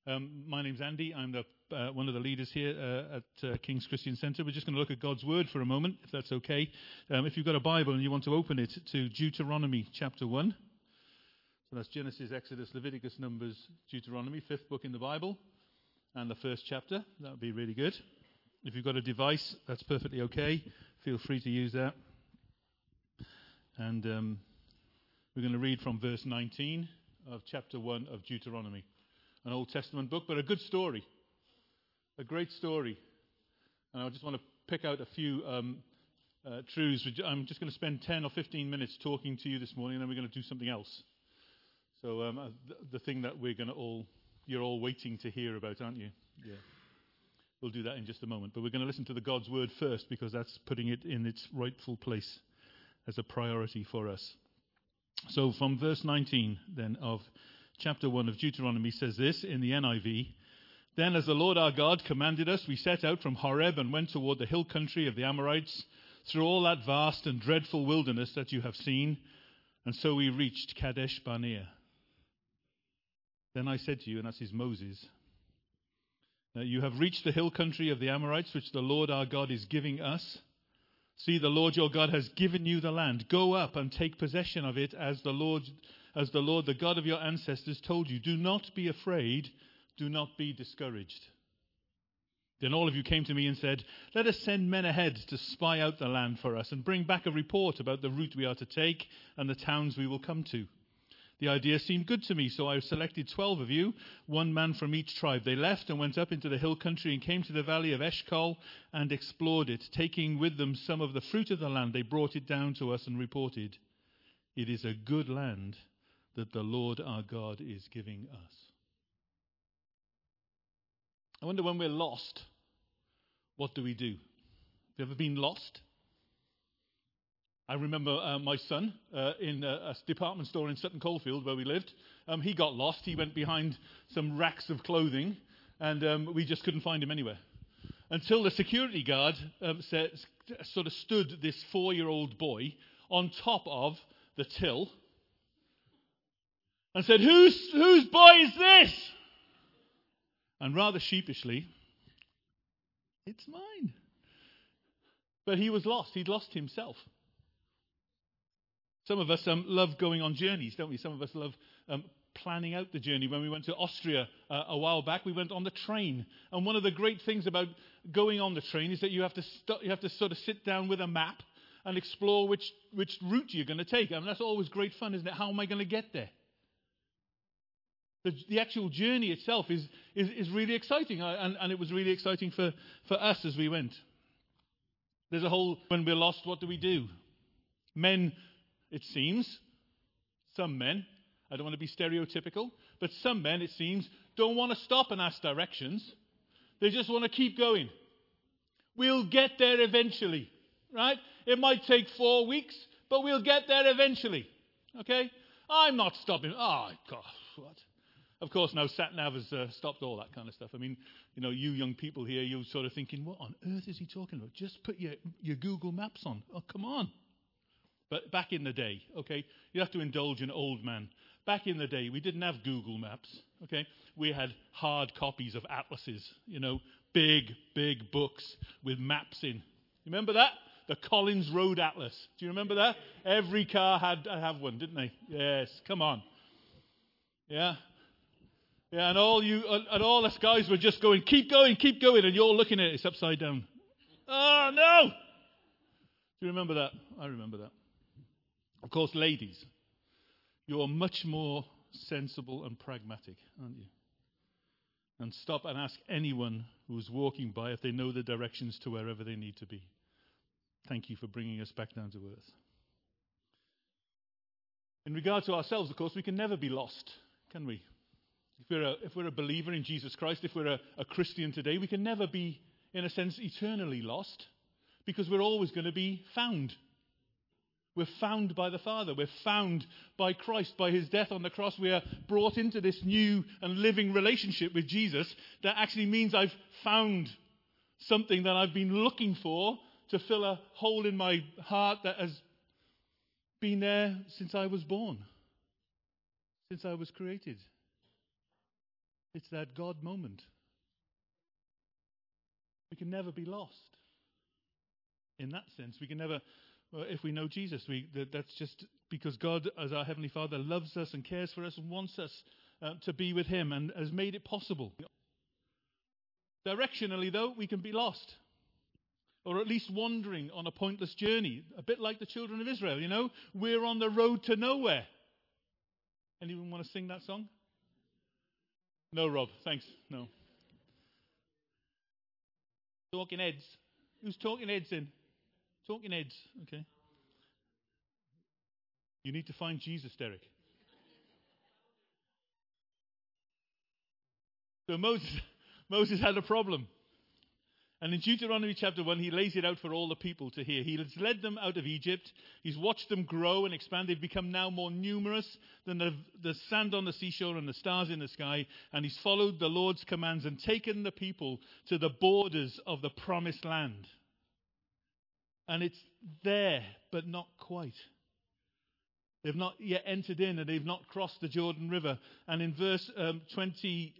My name's Andy. I'm one of the leaders here at King's Christian Centre. We're just going to look at God's Word for a moment, if that's okay. If you've got a Bible and you want to open it to Deuteronomy chapter 1. So that's Genesis, Exodus, Leviticus, Numbers, Deuteronomy, fifth book in the Bible, and the first chapter. That would be really good. If you've got a device, that's perfectly okay. Feel free to use that. And we're going to read from verse 19 of chapter 1 of Deuteronomy. An Old Testament book, but a good story. A great story. And I just want to pick out a few truths. I'm just going to spend 10 or 15 minutes talking to you this morning, and then we're going to do something else. So the thing that you're all waiting to hear about, aren't you? Yeah. We'll do that in just a moment. But we're going to listen to the God's Word first, because that's putting it in its rightful place as a priority for us. So from verse 19 then of chapter 1 of Deuteronomy says this in the NIV. Then as the Lord our God commanded us, we set out from Horeb and went toward the hill country of the Amorites, through all that vast and dreadful wilderness that you have seen, and so we reached Kadesh Barnea. Then I said to you, and that is Moses, you have reached the hill country of the Amorites, which the Lord our God is giving us. See, the Lord your God has given you the land. Go up and take possession of it as the Lord, the God of your ancestors, told you. Do not be afraid. Do not be discouraged. Then all of you came to me and said, let us send men ahead to spy out the land for us and bring back a report about the route we are to take and the towns we will come to. The idea seemed good to me, so I selected 12 of you, one man from each tribe. They left and went up into the hill country and came to the valley of Eshcol and explored it. Taking with them some of the fruit of the land, they brought it down to us and reported, it is a good land that the Lord our God is giving us. I wonder, when we're lost, what do we do? Have you ever been lost? I remember my son in a department store in Sutton Coldfield where we lived. He got lost. He went behind some racks of clothing, and we just couldn't find him anywhere. Until the security guard sort of stood this 4-year-old boy on top of the till and said, whose boy is this? And rather sheepishly, it's mine. But he was lost. He'd lost himself. Some of us love going on journeys, don't we? Some of us love planning out the journey. When we went to Austria a while back, we went on the train. And one of the great things about going on the train is that you have to sort of sit down with a map and explore which route you're going to take. I mean, that's always great fun, isn't it? How am I going to get there? The actual journey itself is really exciting, and it was really exciting for us as we went. There's a whole, when we're lost, what do? Men, it seems, some men, I don't want to be stereotypical, but some men, it seems, don't want to stop and ask directions. They just want to keep going. We'll get there eventually, right? It might take 4 weeks, but we'll get there eventually, okay? I'm not stopping. Oh, gosh, what? Of course, now sat-nav has stopped all that kind of stuff. I mean, you young people here, you're sort of thinking, what on earth is he talking about? Just put your Google Maps on. Oh, come on. But back in the day, okay, you have to indulge an old man. Back in the day, we didn't have Google Maps, okay? We had hard copies of atlases, big, big books with maps in. You remember that? The Collins Road Atlas. Do you remember that? Every car had to have one, didn't they? Yes, come on. Yeah. Yeah, and all us guys were just going, keep going, and you're looking at it, it's upside down. Oh, no! Do you remember that? I remember that. Of course, ladies, you're much more sensible and pragmatic, aren't you? And stop and ask anyone who's walking by if they know the directions to wherever they need to be. Thank you for bringing us back down to earth. In regard to ourselves, of course, we can never be lost, can we? If we're a believer in Jesus Christ, if we're a Christian today, we can never be, in a sense, eternally lost, because we're always going to be found. We're found by the Father. We're found by Christ. By his death on the cross, we are brought into this new and living relationship with Jesus that actually means I've found something that I've been looking for to fill a hole in my heart that has been there since I was born, since I was created. It's that God moment. We can never be lost. In that sense, we can never, if we know Jesus, that's just because God, as our Heavenly Father, loves us and cares for us and wants us to be with Him and has made it possible. Directionally, though, we can be lost. Or at least wandering on a pointless journey. A bit like the children of Israel, you know. We're on the road to nowhere. Anyone want to sing that song? No, Rob. Thanks. No. Talking Heads. Who's Talking Heads in? Talking Heads. Okay. You need to find Jesus, Derek. So Moses had a problem. And in Deuteronomy chapter 1, he lays it out for all the people to hear. He has led them out of Egypt. He's watched them grow and expand. They've become now more numerous than the sand on the seashore and the stars in the sky. And he's followed the Lord's commands and taken the people to the borders of the promised land. And it's there, but not quite. They've not yet entered in, and they've not crossed the Jordan River. And in verse 20,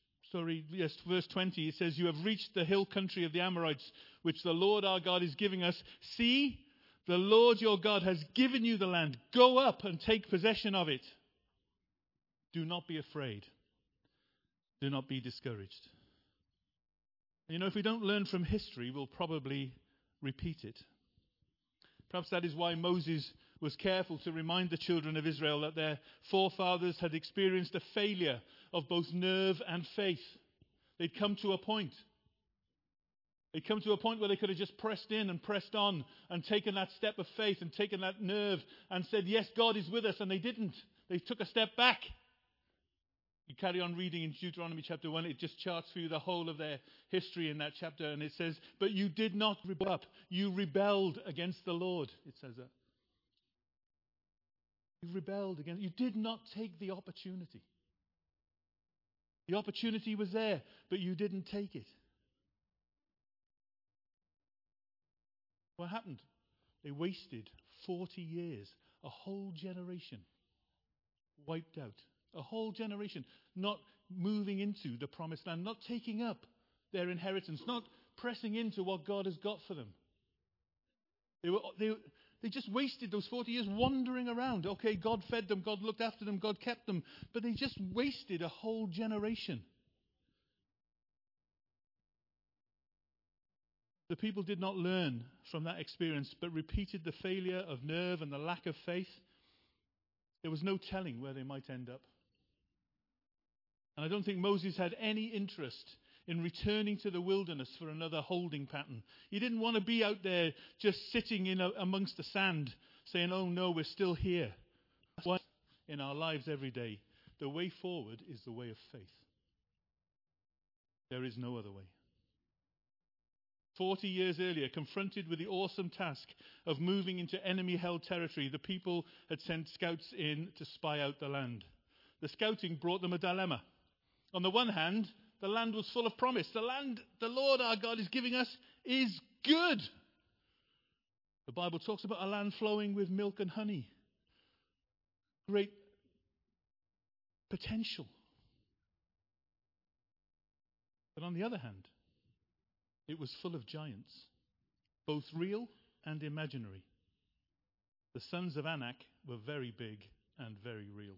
it says, "You have reached the hill country of the Amorites, which the Lord our God is giving us. See, the Lord your God has given you the land. Go up and take possession of it. Do not be afraid. Do not be discouraged." You know, if we don't learn from history, we'll probably repeat it. Perhaps that is why Moses was careful to remind the children of Israel that their forefathers had experienced a failure of both nerve and faith. They'd come to a point. They'd come to a point where they could have just pressed in and pressed on and taken that step of faith and taken that nerve and said, yes, God is with us, and they didn't. They took a step back. You carry on reading in Deuteronomy chapter 1, it just charts for you the whole of their history in that chapter, and it says, but you did not rebel up. You rebelled against the Lord, it says that. You rebelled against, you did not take the opportunity. The opportunity was there, but you didn't take it. What happened? They wasted 40 years, a whole generation wiped out. A whole generation not moving into the promised land, not taking up their inheritance, not pressing into what God has got for them. They just wasted those 40 years wandering around. Okay, God fed them, God looked after them, God kept them, but they just wasted a whole generation. The people did not learn from that experience, but repeated the failure of nerve and the lack of faith. There was no telling where they might end up. And I don't think Moses had any interest in returning to the wilderness for another holding pattern. He didn't want to be out there just sitting amongst the sand saying, oh no, we're still here. That's why in our lives every day, the way forward is the way of faith. There is no other way. 40 years earlier, confronted with the awesome task of moving into enemy-held territory, the people had sent scouts in to spy out the land. The scouting brought them a dilemma. On the one hand, the land was full of promise. The land the Lord our God is giving us is good. The Bible talks about a land flowing with milk and honey. Great potential. But on the other hand, it was full of giants, both real and imaginary. The sons of Anak were very big and very real.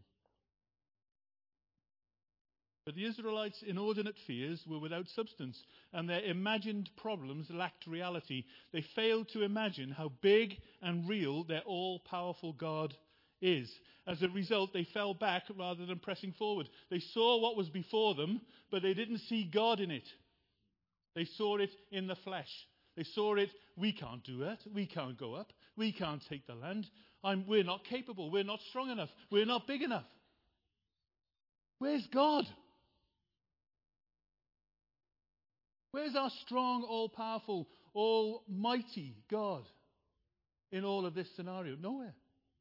But the Israelites' inordinate fears were without substance, and their imagined problems lacked reality. They failed to imagine how big and real their all-powerful God is. As a result, they fell back rather than pressing forward. They saw what was before them, but they didn't see God in it. They saw it in the flesh. They saw it, we can't do that. We can't go up. We can't take the land. We're not capable. We're not strong enough. We're not big enough. Where's God? Where's our strong, all-powerful, almighty God in all of this scenario? Nowhere.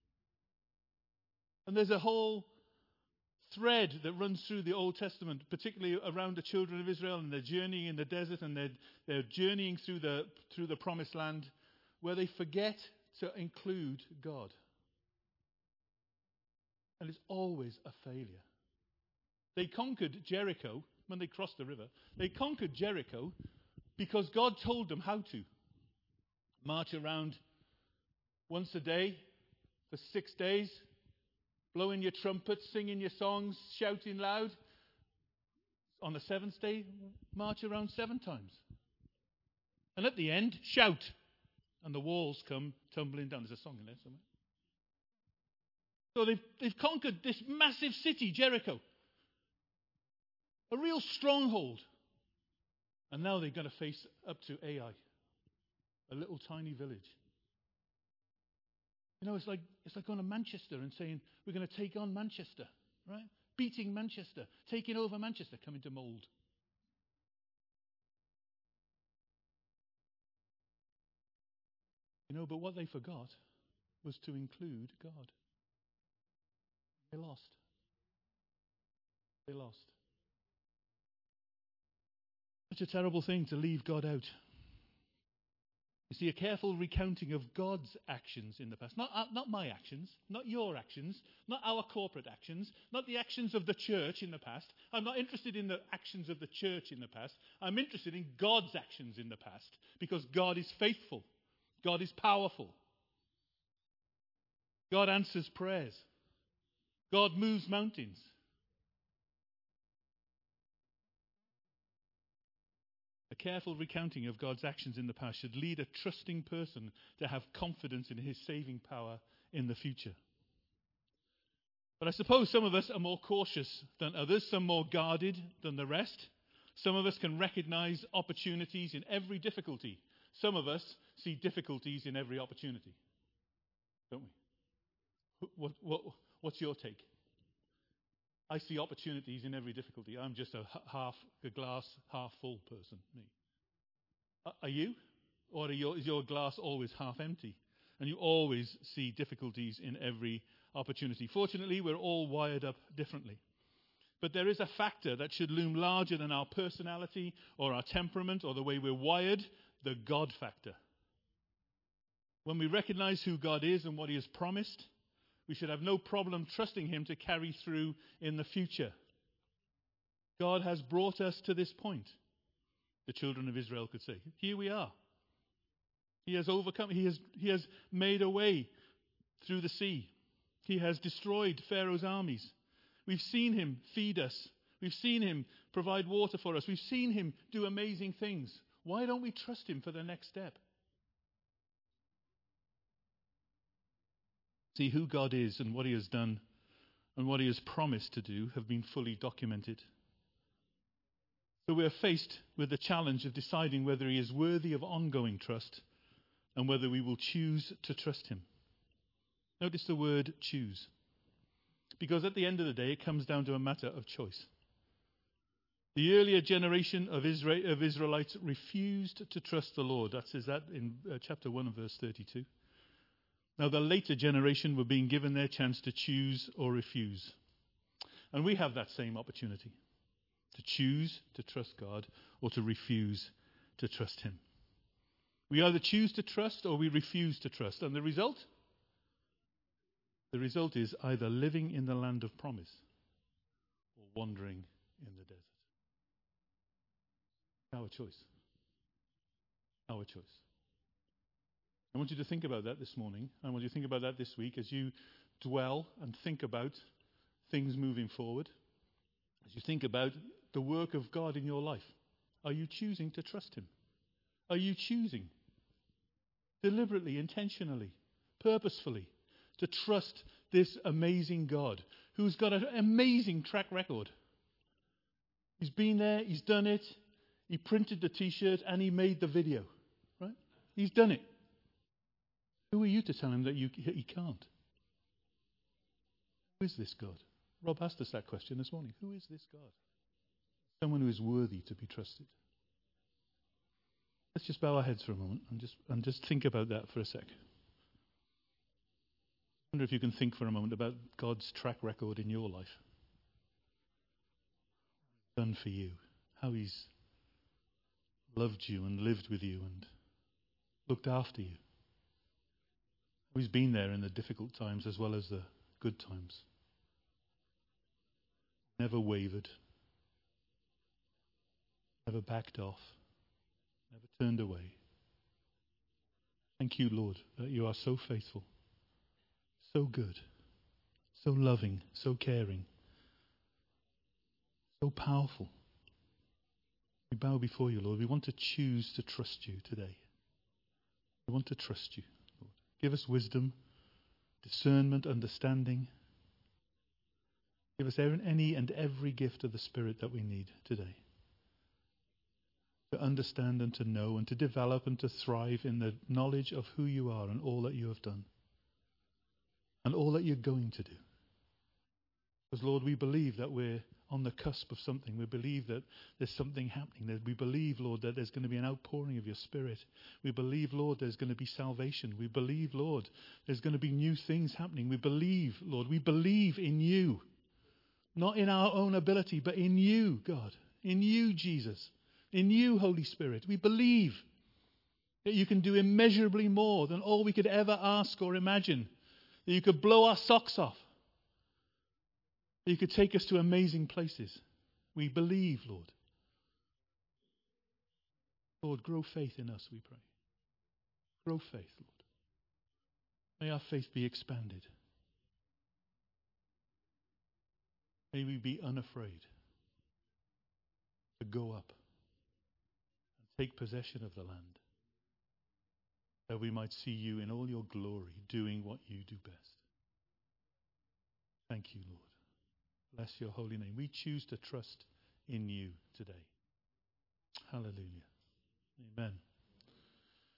And there's a whole thread that runs through the Old Testament, particularly around the children of Israel and their journey in the desert and their journeying through the promised land, where they forget to include God. And it's always a failure. They conquered Jericho when they crossed the river. They conquered Jericho because God told them how to. March around once a day for 6 days, blowing your trumpets, singing your songs, shouting loud. On the seventh day, march around 7 times. And at the end, shout. And the walls come tumbling down. There's a song in there somewhere. So they've conquered this massive city, Jericho. A real stronghold. And now they're going to face up to Ai, a little tiny village. You know, it's like going to Manchester and saying, we're going to take on Manchester, right? Beating Manchester, taking over Manchester, coming to mould. You know, but what they forgot was to include God. They lost. They lost. Such a terrible thing to leave God out. You see, a careful recounting of God's actions in the past. Not my actions, not your actions, not our corporate actions, not the actions of the church in the past. I'm not interested in the actions of the church in the past. I'm interested in God's actions in the past. Because God is faithful. God is powerful. God answers prayers. God moves mountains. A careful recounting of God's actions in the past should lead a trusting person to have confidence in his saving power in the future. But I suppose some of us are more cautious than others, some more guarded than the rest. Some of us can recognize opportunities in every difficulty. Some of us see difficulties in every opportunity. Don't we? What's your take? I see opportunities in every difficulty. I'm just a glass half full person, me. Are you? Or is your glass always half empty? And you always see difficulties in every opportunity. Fortunately, we're all wired up differently. But there is a factor that should loom larger than our personality or our temperament or the way we're wired, the God factor. When we recognize who God is and what he has promised, we should have no problem trusting him to carry through in the future. God has brought us to this point, the children of Israel could say. Here we are. He has overcome. He has made a way through the sea. He has destroyed Pharaoh's armies. We've seen him feed us. We've seen him provide water for us. We've seen him do amazing things. Why don't we trust him for the next step? See, who God is and what he has done and what he has promised to do have been fully documented. So we are faced with the challenge of deciding whether he is worthy of ongoing trust and whether we will choose to trust him. Notice the word choose. Because at the end of the day, it comes down to a matter of choice. The earlier generation of Israelites refused to trust the Lord. That says that in chapter 1 and verse 32. Now, the later generation were being given their chance to choose or refuse. And we have that same opportunity, to choose to trust God or to refuse to trust him. We either choose to trust or we refuse to trust. And the result? The result is either living in the land of promise or wandering in the desert. Our choice. Our choice. I want you to think about that this morning. I want you to think about that this week as you dwell and think about things moving forward. As you think about the work of God in your life. Are you choosing to trust him? Are you choosing deliberately, intentionally, purposefully to trust this amazing God who's got an amazing track record? He's been there, he's done it, he printed the t-shirt and he made the video. Right? He's done it. Who are you to tell him that he can't? Who is this God? Rob asked us that question this morning. Who is this God? Someone who is worthy to be trusted. Let's just bow our heads for a moment and just think about that for a sec. I wonder if you can think for a moment about God's track record in your life. Done for you. How he's loved you and lived with you and looked after you. He's been there in the difficult times as well as the good times. never wavered, never backed off, never turned away. Thank you, Lord, that you are so faithful, so good, so loving, so caring, so powerful. We bow before you, Lord. We want to choose to trust you today. We want to trust you, Lord. Give us wisdom, discernment, understanding. Give us any and every gift of the Spirit that we need today to understand and to know and to develop and to thrive in the knowledge of who you are and all that you have done and all that you're going to do. Because, Lord, we believe that we're on the cusp of something. We believe that there's something happening. We believe, Lord, that there's going to be an outpouring of your Spirit. We believe, Lord, there's going to be salvation. We believe, Lord, there's going to be new things happening. We believe, Lord, we believe in you. Not in our own ability, but in you, God. In you, Jesus. In you, Holy Spirit. We believe that you can do immeasurably more than all we could ever ask or imagine. That you could blow our socks off. That you could take us to amazing places. We believe, Lord. Lord, grow faith in us, we pray. Grow faith, Lord. May our faith be expanded. May we be unafraid to go up and take possession of the land, that we might see you in all your glory doing what you do best. Thank you, Lord. Bless your holy name. We choose to trust in you today. Hallelujah. Amen.